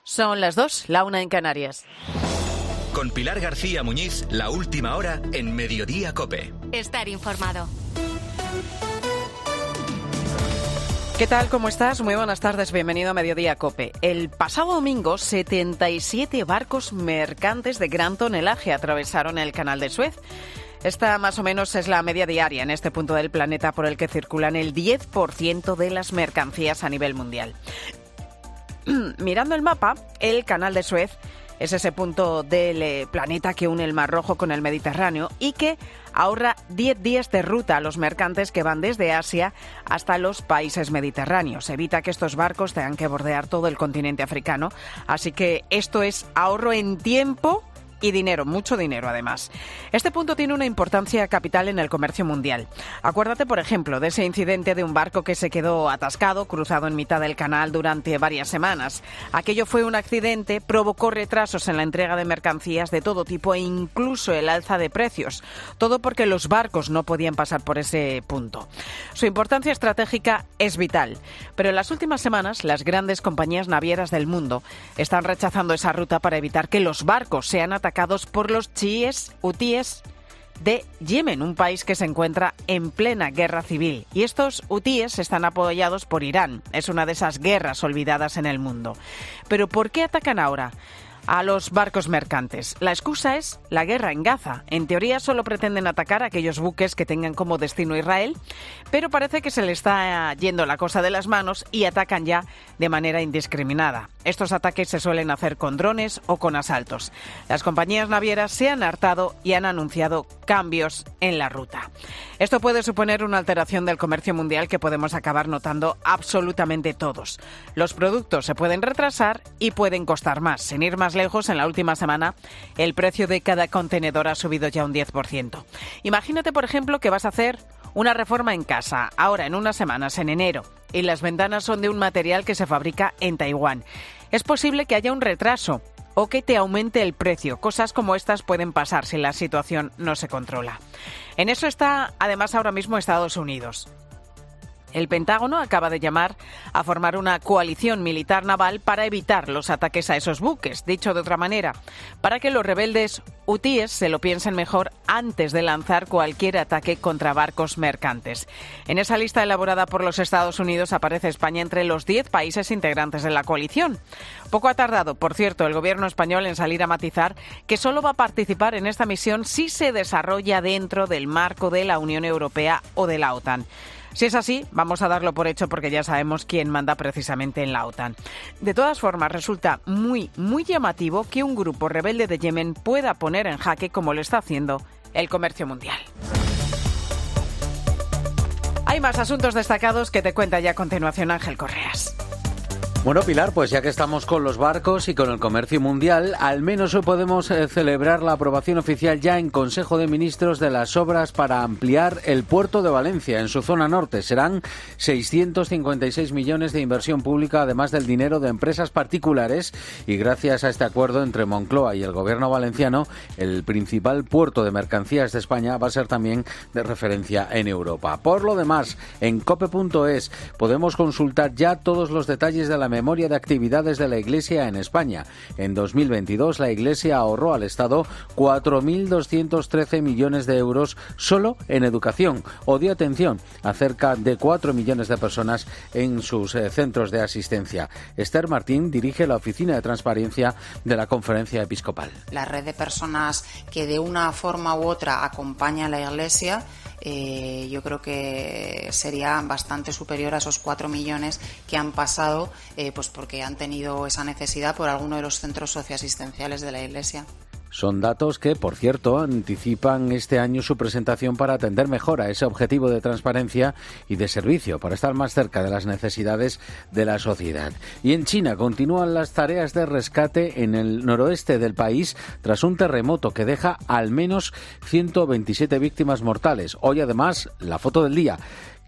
Son las 2, la 1 en Canarias. Con Pilar García Muñiz, la última hora en Mediodía COPE. Estar informado. ¿Qué tal? ¿Cómo estás? Muy buenas tardes, bienvenido a Mediodía COPE. El pasado domingo, 77 barcos mercantes de gran tonelaje atravesaron el Canal de Suez. Esta más o menos es la media diaria en este punto del planeta por el que circulan el 10% de las mercancías a nivel mundial. Mirando el mapa, el Canal de Suez es ese punto del planeta que une el Mar Rojo con el Mediterráneo y que ahorra 10 días de ruta a los mercantes que van desde Asia hasta los países mediterráneos. Evita que estos barcos tengan que bordear todo el continente africano. Así que esto es ahorro en tiempo y dinero, mucho dinero además. Este punto tiene una importancia capital en el comercio mundial. Acuérdate, por ejemplo, de ese incidente de un barco que se quedó atascado, cruzado en mitad del canal durante varias semanas. Aquello fue un accidente, provocó retrasos en la entrega de mercancías de todo tipo e incluso el alza de precios. Todo porque los barcos no podían pasar por ese punto. Su importancia estratégica es vital, pero en las últimas semanas las grandes compañías navieras del mundo están rechazando esa ruta para evitar que los barcos sean atacados por los chiíes hutíes de Yemen, un país que se encuentra en plena guerra civil. Y estos hutíes están apoyados por Irán. Es una de esas guerras olvidadas en el mundo. ¿Pero por qué atacan ahora a los barcos mercantes? La excusa es la guerra en Gaza. En teoría solo pretenden atacar a aquellos buques que tengan como destino Israel, pero parece que se le está yendo la cosa de las manos y atacan ya de manera indiscriminada. Estos ataques se suelen hacer con drones o con asaltos. Las compañías navieras se han hartado y han anunciado cambios en la ruta. Esto puede suponer una alteración del comercio mundial que podemos acabar notando absolutamente todos. Los productos se pueden retrasar y pueden costar más. Sin ir más lejos, en la última semana el precio de cada contenedor ha subido ya un 10%. Imagínate, por ejemplo, que vas a hacer una reforma en casa, ahora en unas semanas, en enero, y las ventanas son de un material que se fabrica en Taiwán. Es posible que haya un retraso o que te aumente el precio. Cosas como estas pueden pasar si la situación no se controla. En eso está, además, ahora mismo Estados Unidos. El Pentágono acaba de llamar a formar una coalición militar naval para evitar los ataques a esos buques. Dicho de otra manera, para que los rebeldes hutíes se lo piensen mejor antes de lanzar cualquier ataque contra barcos mercantes. En esa lista elaborada por los Estados Unidos aparece España entre los 10 países integrantes de la coalición. Poco ha tardado, por cierto, el gobierno español en salir a matizar que solo va a participar en esta misión si se desarrolla dentro del marco de la Unión Europea o de la OTAN. Si es así, vamos a darlo por hecho porque ya sabemos quién manda precisamente en la OTAN. De todas formas, resulta muy llamativo que un grupo rebelde de Yemen pueda poner en jaque, como lo está haciendo, el comercio mundial. Hay más asuntos destacados que te cuenta ya a continuación Ángel Correas. Bueno, Pilar, pues ya que estamos con los barcos y con el comercio mundial, al menos hoy podemos celebrar la aprobación oficial ya en Consejo de Ministros de las obras para ampliar el puerto de Valencia en su zona norte. Serán 656 millones de inversión pública, además del dinero de empresas particulares, y gracias a este acuerdo entre Moncloa y el gobierno valenciano, el principal puerto de mercancías de España va a ser también de referencia en Europa. Por lo demás, en cope.es podemos consultar ya todos los detalles de la memoria de actividades de la Iglesia en España. En 2022 la Iglesia ahorró al Estado 4.213 millones de euros solo en educación, o dio atención a cerca de 4 millones de personas en sus centros de asistencia. Esther Martín dirige la Oficina de Transparencia de la Conferencia Episcopal. La red de personas que de una forma u otra acompaña a la Iglesia, yo creo que sería bastante superior a esos 4 millones que han pasado pues porque han tenido esa necesidad por alguno de los centros socioasistenciales de la Iglesia. Son datos que, por cierto, anticipan este año su presentación para atender mejor a ese objetivo de transparencia y de servicio, para estar más cerca de las necesidades de la sociedad. Y en China continúan las tareas de rescate en el noroeste del país tras un terremoto que deja al menos 127 víctimas mortales. Hoy, además, la foto del día,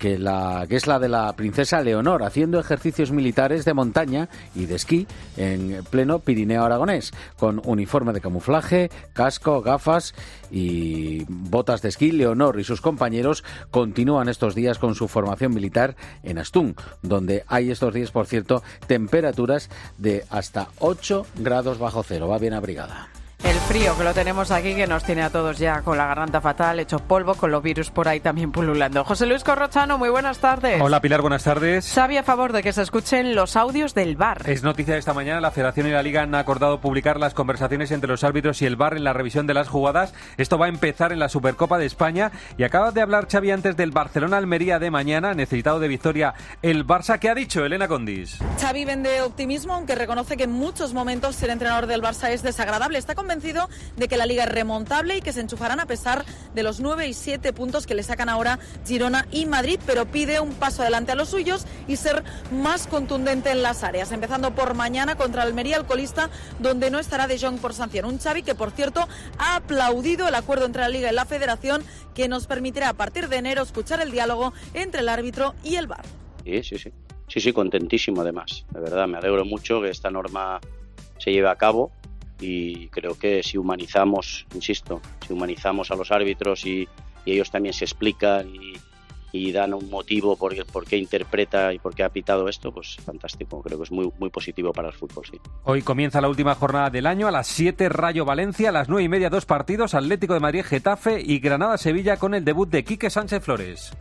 que es la de la princesa Leonor, haciendo ejercicios militares de montaña y de esquí en pleno Pirineo aragonés, con uniforme de camuflaje, casco, gafas y botas de esquí. Leonor y sus compañeros continúan estos días con su formación militar en Astún, donde hay estos días, por cierto, temperaturas de hasta 8 grados bajo cero. Va bien abrigada. El frío que lo tenemos aquí, que nos tiene a todos ya con la garganta fatal, hecho polvo, con los virus por ahí también pululando. José Luis Corrochano, muy buenas tardes. Hola Pilar, buenas tardes. Xavi, a favor de que se escuchen los audios del VAR. Es noticia de esta mañana, la Federación y la Liga han acordado publicar las conversaciones entre los árbitros y el VAR en la revisión de las jugadas. Esto va a empezar en la Supercopa de España. Y acaba de hablar Xavi antes del Barcelona-Almería de mañana, necesitado de victoria el Barça. ¿Qué ha dicho Elena Condis? Xavi vende optimismo, aunque reconoce que en muchos momentos ser entrenador del Barça es desagradable. Está convencido de que la Liga es remontable y que se enchufarán a pesar de los 9 y 7 puntos que le sacan ahora Girona y Madrid, pero pide un paso adelante a los suyos y ser más contundente en las áreas, empezando por mañana contra Almería, el colista, donde no estará De Jong por sanción. Un Xavi que, por cierto, ha aplaudido el acuerdo entre la Liga y la Federación, que nos permitirá a partir de enero escuchar el diálogo entre el árbitro y el VAR. Sí, contentísimo además. De verdad, me alegro mucho que esta norma se lleve a cabo. Y creo que si humanizamos, insisto, a los árbitros y ellos también se explican y dan un motivo por qué interpreta y por qué ha pitado esto, pues fantástico. Creo que es muy, muy positivo para el fútbol, sí. Hoy comienza la última jornada del año. A las 7, Rayo Valencia. A las 9:30, 2 partidos. Atlético de Madrid, Getafe y Granada-Sevilla, con el debut de Quique Sánchez Flores.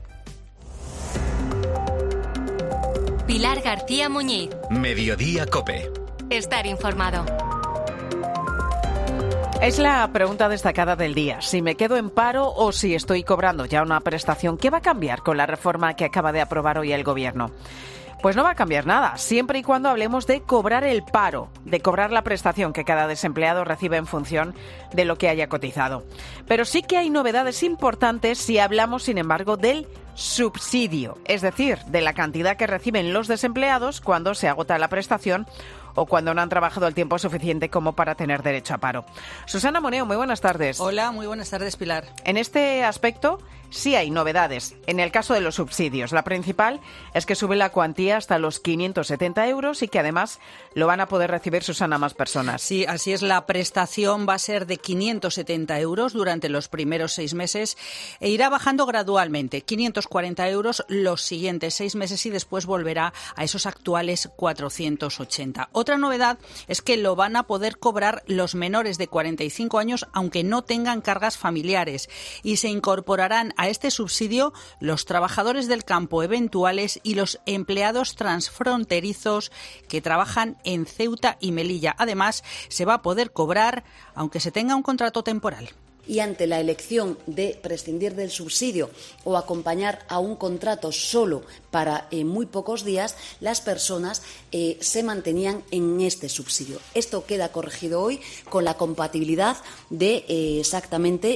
Pilar García Muñiz. Mediodía COPE. Estar informado. Es la pregunta destacada del día. Si me quedo en paro o si estoy cobrando ya una prestación, ¿qué va a cambiar con la reforma que acaba de aprobar hoy el Gobierno? Pues no va a cambiar nada, siempre y cuando hablemos de cobrar el paro, de cobrar la prestación que cada desempleado recibe en función de lo que haya cotizado. Pero sí que hay novedades importantes si hablamos, sin embargo, del subsidio, es decir, de la cantidad que reciben los desempleados cuando se agota la prestación o cuando no han trabajado el tiempo suficiente como para tener derecho a paro. Susana Moneo, muy buenas tardes. Hola, muy buenas tardes, Pilar. En este aspecto sí hay novedades. En el caso de los subsidios, la principal es que sube la cuantía hasta los 570 euros y que además lo van a poder recibir, Susana, más personas. Sí, así es. La prestación va a ser de 570 euros durante los primeros 6 meses e irá bajando gradualmente. 540 euros los siguientes 6 meses y después volverá a esos actuales 480. Otra novedad es que lo van a poder cobrar los menores de 45 años aunque no tengan cargas familiares y se incorporarán a este subsidio los trabajadores del campo eventuales y los empleados transfronterizos que trabajan en Ceuta y Melilla. Además, se va a poder cobrar aunque se tenga un contrato temporal. Y ante la elección de prescindir del subsidio o acompañar a un contrato solo para muy pocos días, las personas se mantenían en este subsidio. Esto queda corregido hoy con la compatibilidad de exactamente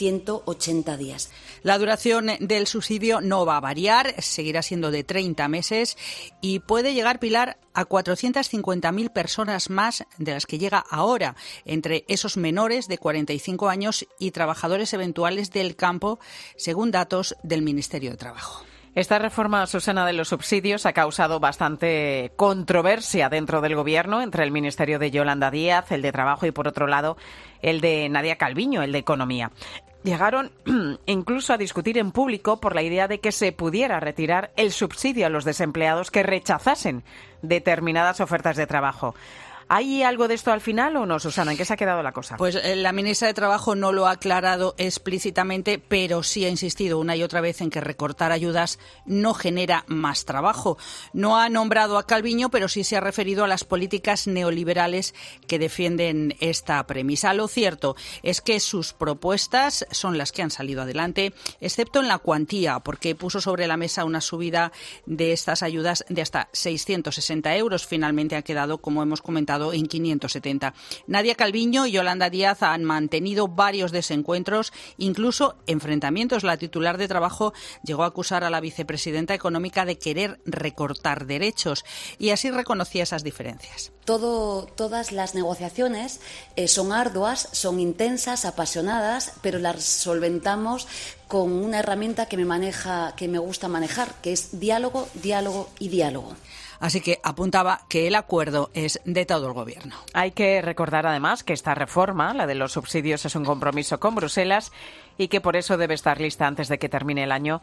180 días. La duración del subsidio no va a variar, seguirá siendo de 30 meses y puede llegar, Pilar, a 450.000 personas más de las que llega ahora, entre esos menores de 45 años y trabajadores eventuales del campo, según datos del Ministerio de Trabajo. Esta reforma, Susana, de los subsidios ha causado bastante controversia dentro del Gobierno, entre el Ministerio de Yolanda Díaz, el de Trabajo, y por otro lado el de Nadia Calviño, el de Economía. Llegaron incluso a discutir en público por la idea de que se pudiera retirar el subsidio a los desempleados que rechazasen determinadas ofertas de trabajo. ¿Hay algo de esto al final o no, Susana? ¿En qué se ha quedado la cosa? Pues la ministra de Trabajo no lo ha aclarado explícitamente, pero sí ha insistido una y otra vez en que recortar ayudas no genera más trabajo. No ha nombrado a Calviño, pero sí se ha referido a las políticas neoliberales que defienden esta premisa. Lo cierto es que sus propuestas son las que han salido adelante, excepto en la cuantía, porque puso sobre la mesa una subida de estas ayudas de hasta 660 euros. Finalmente ha quedado, como hemos comentado, estado en 570. Nadia Calviño y Yolanda Díaz han mantenido varios desencuentros, incluso enfrentamientos. La titular de Trabajo llegó a acusar a la vicepresidenta económica de querer recortar derechos y así reconocía esas diferencias. Todas las negociaciones son arduas, son intensas, apasionadas, pero las solventamos con una herramienta que me gusta manejar, que es diálogo, diálogo y diálogo. Así que apuntaba que el acuerdo es de todo el Gobierno. Hay que recordar además que esta reforma, la de los subsidios, es un compromiso con Bruselas y que por eso debe estar lista antes de que termine el año.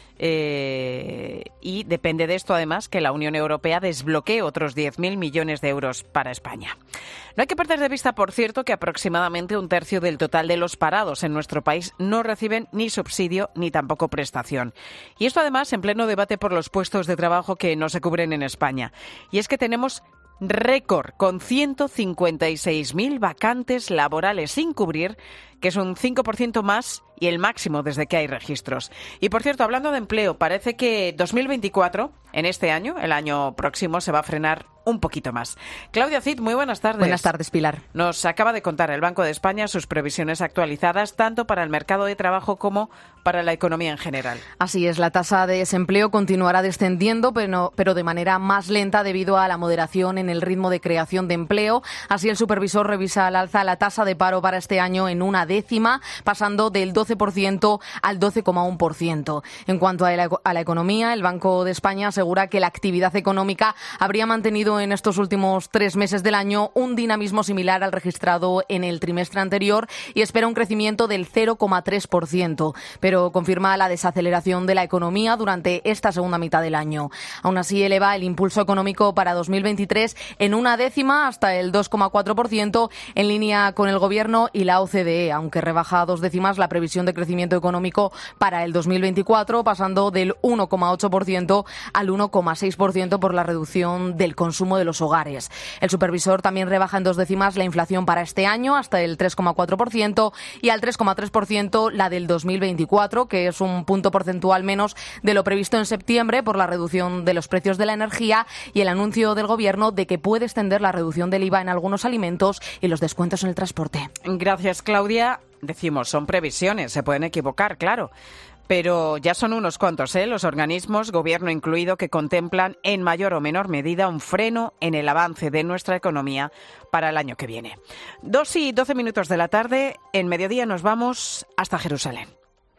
Y depende de esto, además, que la Unión Europea desbloquee otros 10.000 millones de euros para España. No hay que perder de vista, por cierto, que aproximadamente un tercio del total de los parados en nuestro país no reciben ni subsidio ni tampoco prestación. Y esto, además, en pleno debate por los puestos de trabajo que no se cubren en España. Y es que tenemos récord con 156.000 vacantes laborales sin cubrir, que es un 5% más y el máximo desde que hay registros. Y, por cierto, hablando de empleo, parece que 2024, en este año, el año próximo, se va a frenar un poquito más. Claudia Cid, muy buenas tardes. Buenas tardes, Pilar. Nos acaba de contar el Banco de España sus previsiones actualizadas tanto para el mercado de trabajo como para la economía en general. Así es, la tasa de desempleo continuará descendiendo, pero de manera más lenta debido a la moderación en el ritmo de creación de empleo. Así, el supervisor revisa al alza la tasa de paro para este año en 1/10, pasando del 12% al 12,1%. En cuanto a la economía, el Banco de España asegura que la actividad económica habría mantenido en estos últimos 3 meses del año un dinamismo similar al registrado en el trimestre anterior y espera un crecimiento del 0,3%, pero confirma la desaceleración de la economía durante esta segunda mitad del año. Aún así, eleva el impulso económico para 2023 en 1/10 hasta el 2,4%, en línea con el Gobierno y la OCDE, aunque rebaja 0,2 la previsión de crecimiento económico para el 2024, pasando del 1,8% al 1,6% por la reducción del consumo de los hogares. El supervisor también rebaja en 0,2 la inflación para este año hasta el 3,4% y al 3,3% la del 2024, que es un punto porcentual menos de lo previsto en septiembre por la reducción de los precios de la energía y el anuncio del Gobierno de que puede extender la reducción del IVA en algunos alimentos y los descuentos en el transporte. Gracias, Claudia. Decimos, son previsiones, se pueden equivocar, claro. Pero ya son unos cuantos, los organismos, Gobierno incluido, que contemplan en mayor o menor medida un freno en el avance de nuestra economía para el año que viene. 2:12 de la tarde, en Mediodía nos vamos hasta Jerusalén.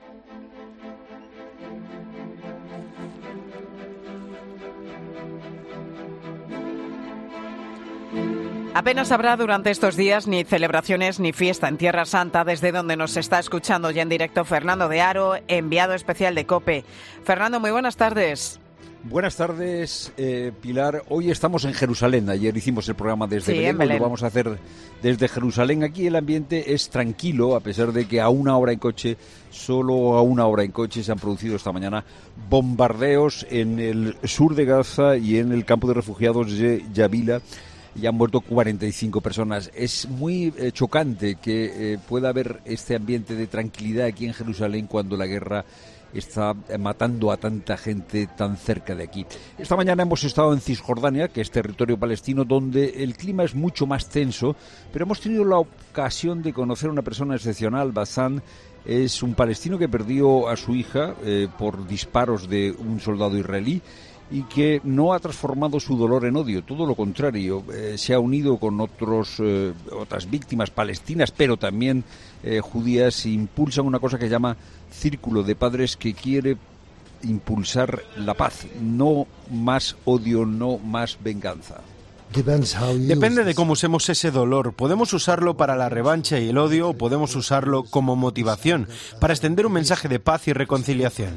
Apenas habrá durante estos días ni celebraciones ni fiesta en Tierra Santa, desde donde nos está escuchando ya en directo Fernando de Aro, enviado especial de COPE. Fernando, muy buenas tardes. Buenas tardes, Pilar. Hoy estamos en Jerusalén. Ayer hicimos el programa desde Belén. Hoy lo vamos a hacer desde Jerusalén. Aquí el ambiente es tranquilo, a pesar de que solo a una hora en coche se han producido esta mañana bombardeos en el sur de Gaza y en el campo de refugiados de Yavila. Y han muerto 45 personas. Es muy chocante que pueda haber este ambiente de tranquilidad aquí en Jerusalén cuando la guerra está matando a tanta gente tan cerca de aquí. Esta mañana hemos estado en Cisjordania, que es territorio palestino, donde el clima es mucho más tenso, pero hemos tenido la ocasión de conocer a una persona excepcional. Bassam es un palestino que perdió a su hija por disparos de un soldado israelí, y que no ha transformado su dolor en odio, todo lo contrario, se ha unido con otras víctimas palestinas, pero también judías, e impulsan una cosa que se llama Círculo de Padres, que quiere impulsar la paz, no más odio, no más venganza. Depende de cómo usemos ese dolor. Podemos usarlo para la revancha y el odio, o podemos usarlo como motivación, para extender un mensaje de paz y reconciliación.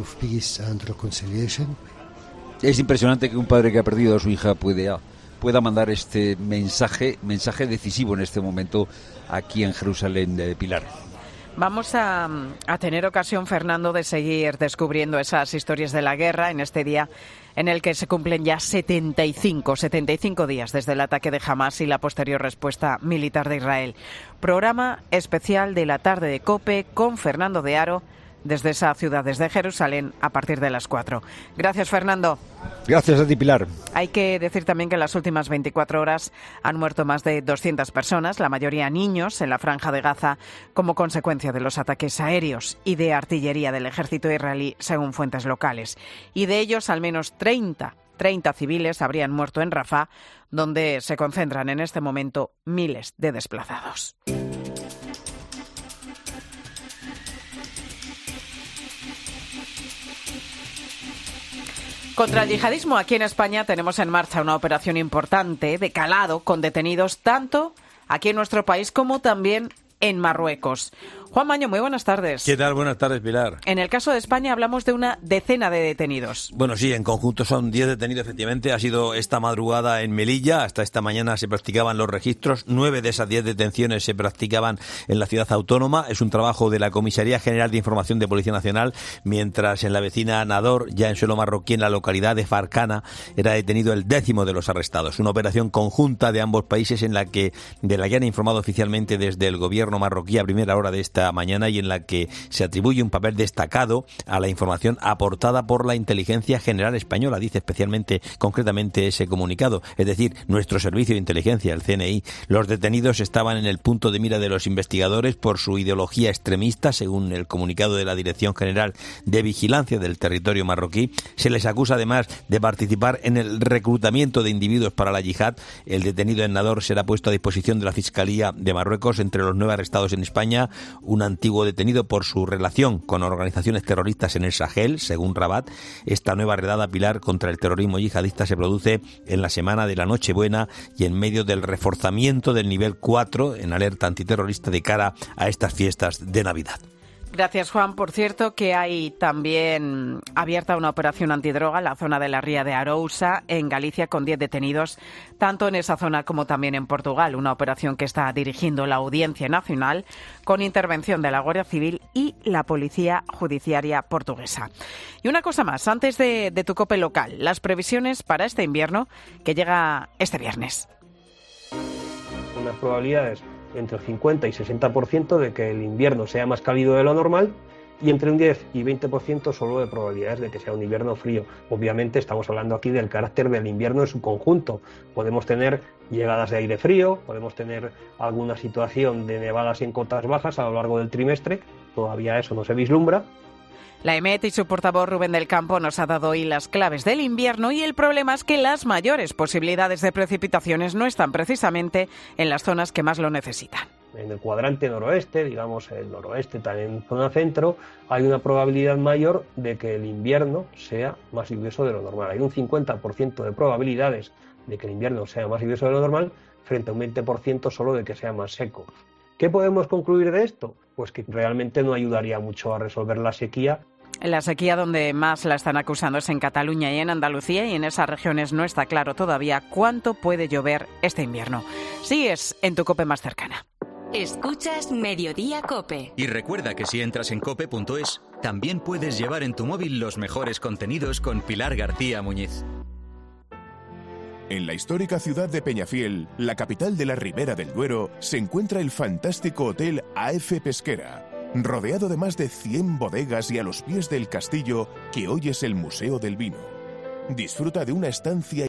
Es impresionante que un padre que ha perdido a su hija pueda mandar este mensaje decisivo en este momento aquí en Jerusalén, de Pilar. Vamos a tener ocasión, Fernando, de seguir descubriendo esas historias de la guerra en este día en el que se cumplen ya 75 días desde el ataque de Hamás y la posterior respuesta militar de Israel. Programa especial de la tarde de COPE con Fernando de Aro desde esa ciudad, desde Jerusalén, a partir de las 4. Gracias, Fernando. Gracias a ti, Pilar. Hay que decir también que en las últimas 24 horas han muerto más de 200 personas, la mayoría niños, en la Franja de Gaza, como consecuencia de los ataques aéreos y de artillería del ejército israelí, según fuentes locales. Y de ellos, al menos 30 civiles habrían muerto en Rafah, donde se concentran en este momento miles de desplazados. Contra el yihadismo, aquí en España tenemos en marcha una operación importante de calado con detenidos tanto aquí en nuestro país como también en Marruecos. Juan Maño, muy buenas tardes. ¿Qué tal? Buenas tardes, Pilar. En el caso de España hablamos de una decena de detenidos. Bueno, sí, en conjunto son 10 detenidos, efectivamente. Ha sido esta madrugada en Melilla. Hasta esta mañana se practicaban los registros. 9 de esas 10 detenciones se practicaban en la ciudad autónoma. Es un trabajo de la Comisaría General de Información de Policía Nacional, mientras en la vecina Nador, ya en suelo marroquí, en la localidad de Farcana, era detenido el 10º de los arrestados. Una operación conjunta de ambos países de la que han informado oficialmente desde el gobierno marroquí a primera hora de esta mañana, y en la que se atribuye un papel destacado a la información aportada por la Inteligencia General Española, dice especialmente, concretamente, ese comunicado, es decir, nuestro servicio de inteligencia, el CNI. Los detenidos estaban en el punto de mira de los investigadores por su ideología extremista, según el comunicado de la Dirección General de Vigilancia del Territorio Marroquí. Se les acusa además de participar en el reclutamiento de individuos para la yihad. El detenido en Nador será puesto a disposición de la Fiscalía de Marruecos. Entre los 9 arrestados en España, un antiguo detenido por su relación con organizaciones terroristas en el Sahel, según Rabat. Esta nueva redada, Pilar, contra el terrorismo yihadista se produce en la semana de la Nochebuena y en medio del reforzamiento del nivel 4 en alerta antiterrorista de cara a estas fiestas de Navidad. Gracias, Juan. Por cierto, que hay también abierta una operación antidroga en la zona de la Ría de Arousa, en Galicia, con 10 detenidos, tanto en esa zona como también en Portugal. Una operación que está dirigiendo la Audiencia Nacional con intervención de la Guardia Civil y la Policía Judiciaria portuguesa. Y una cosa más, antes de tu COPE local, las previsiones para este invierno que llega este viernes. Unas probabilidades entre el 50 y 60% de que el invierno sea más cálido de lo normal, y entre un 10 y 20% solo de probabilidades de que sea un invierno frío. Obviamente estamos hablando aquí del carácter del invierno en su conjunto. Podemos tener llegadas de aire frío, podemos tener alguna situación de nevadas en cotas bajas a lo largo del trimestre, todavía eso no se vislumbra. La EMET y su portavoz Rubén del Campo nos ha dado hoy las claves del invierno, y el problema es que las mayores posibilidades de precipitaciones no están precisamente en las zonas que más lo necesitan. En el cuadrante noroeste, digamos el noroeste, también en zona centro, hay una probabilidad mayor de que el invierno sea más lluvioso de lo normal. Hay un 50% de probabilidades de que el invierno sea más lluvioso de lo normal frente a un 20% solo de que sea más seco. ¿Qué podemos concluir de esto? Pues que realmente no ayudaría mucho a resolver la sequía. La sequía donde más la están acusando es en Cataluña y en Andalucía, y en esas regiones no está claro todavía cuánto puede llover este invierno. Sigues en tu COPE más cercana. Escuchas Mediodía COPE. Y recuerda que si entras en cope.es, también puedes llevar en tu móvil los mejores contenidos con Pilar García Muñiz. En la histórica ciudad de Peñafiel, la capital de la Ribera del Duero, se encuentra el fantástico Hotel AF Pesquera, rodeado de más de 100 bodegas y a los pies del castillo que hoy es el Museo del Vino. Disfruta de una estancia